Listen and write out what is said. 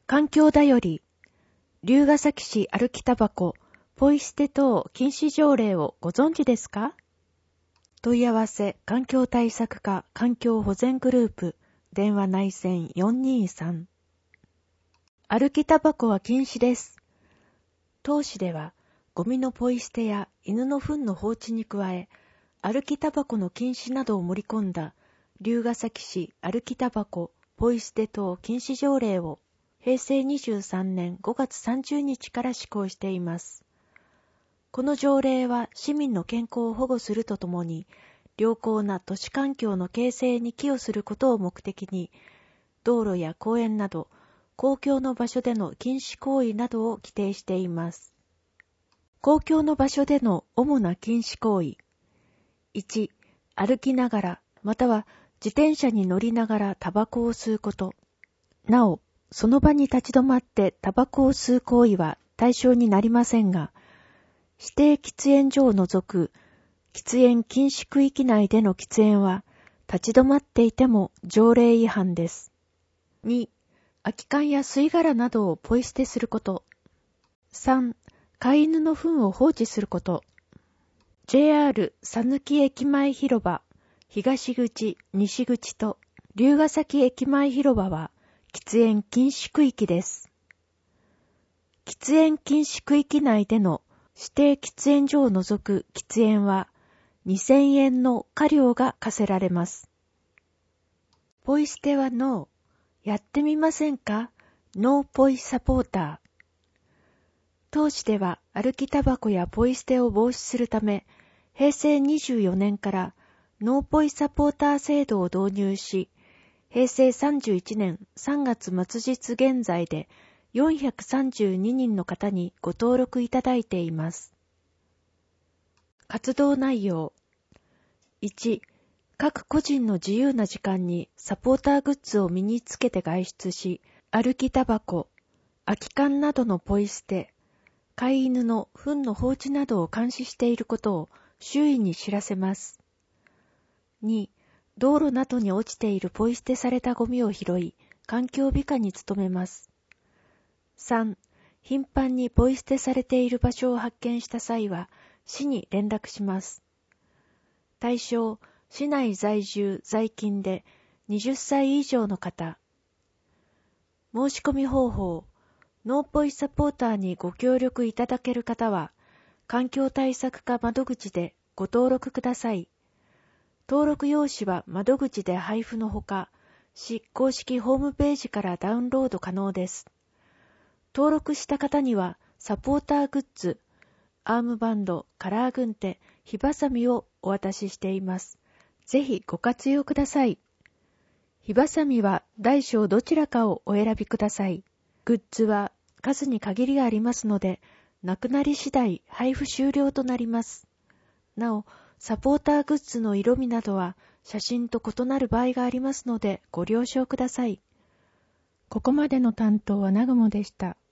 環境だより、龍ケ崎市歩きタバコ、ポイ捨て等禁止条例をご存知ですか？問い合わせ、環境対策課環境保全グループ、電話内線423。歩きタバコは禁止です。当市では、ゴミのポイ捨てや犬の糞の放置に加え、歩きタバコの禁止などを盛り込んだ、龍ケ崎市歩きタバコ、ポイ捨て等禁止条例を、平成23年5月30日から施行しています。この条例は市民の健康を保護するとともに、良好な都市環境の形成に寄与することを目的に、道路や公園など、公共の場所での禁止行為などを規定しています。公共の場所での主な禁止行為。1、歩きながら、または自転車に乗りながらタバコを吸うこと。なお、その場に立ち止まってタバコを吸う行為は対象になりませんが、指定喫煙所を除く喫煙禁止区域内での喫煙は立ち止まっていても条例違反です。2、空き缶や吸い殻などをポイ捨てすること。3、飼い犬の糞を放置すること。JR 佐貫駅前広場、東口、西口と龍ケ崎駅前広場は喫煙禁止区域です。喫煙禁止区域内での指定喫煙所を除く喫煙は2000円の科料が課せられます。ポイ捨てはノー。やってみませんか？ノーポイサポーター。当市では歩きタバコやポイ捨てを防止するため、平成24年からノーポイサポーター制度を導入し、平成31年3月末日現在で432人の方にご登録いただいています。活動内容。1、各個人の自由な時間にサポーターグッズを身につけて外出し、歩きタバコ、空き缶などのポイ捨て、飼い犬の糞の放置などを監視していることを周囲に知らせます。2、道路などに落ちているポイ捨てされたゴミを拾い、環境美化に努めます。3、頻繁にポイ捨てされている場所を発見した際は、市に連絡します。対象、市内在住在勤で20歳以上の方。申し込み方法、ノーポイサポーターにご協力いただける方は、環境対策課窓口でご登録ください。登録用紙は窓口で配布のほか、市公式ホームページからダウンロード可能です。登録した方には、サポーターグッズ、アームバンド、カラー軍手、火ばさみをお渡ししています。ぜひご活用ください。火ばさみは大小どちらかをお選びください。グッズは数に限りがありますので、なくなり次第配布終了となります。なお、サポーターグッズの色味などは写真と異なる場合がありますのでご了承ください。ここまでの担当はなぐもでした。